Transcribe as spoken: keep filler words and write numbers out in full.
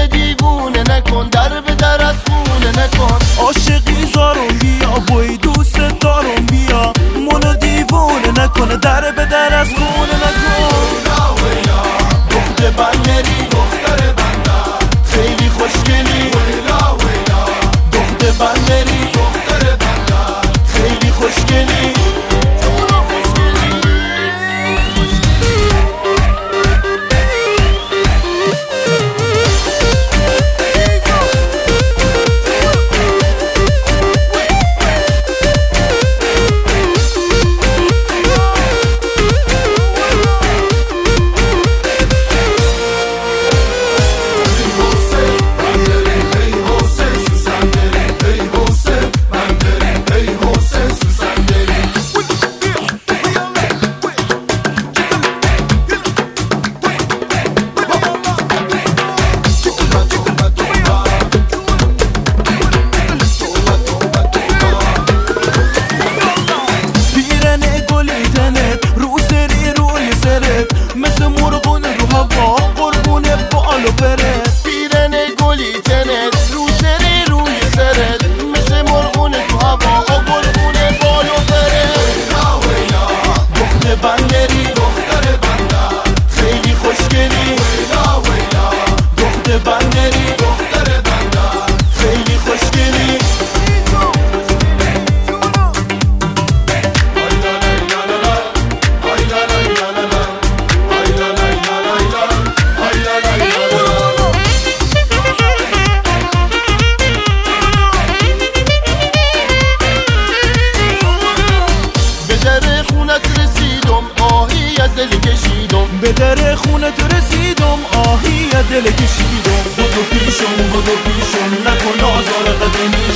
منو دیوونه نکن، در به در از خونه نکن. عاشقی زارم بیا بوی دوست دارم بیا، منو دیوونه نکنه، در به در از خونه نکن. دختر بندری دختر بندر خیلی خوشگلی، دختر بندری دختر بندر خیلی خوشگلی. مثل مرغون رو هوا قربونه بال و پرت، پیرن گلی تنت رو سری روی سرت، مثل مرغون تو هوا قربونه بال و پرت. دختر بندری دختر بندر خیلی خوشگلی، دختر بندری دختر بندر خیلی خوشگلی. دل کشیدم به در خونت رسیدم، آهی دل کشیدم. بودو پیشم بودو پیشم نکن آزار قدمی،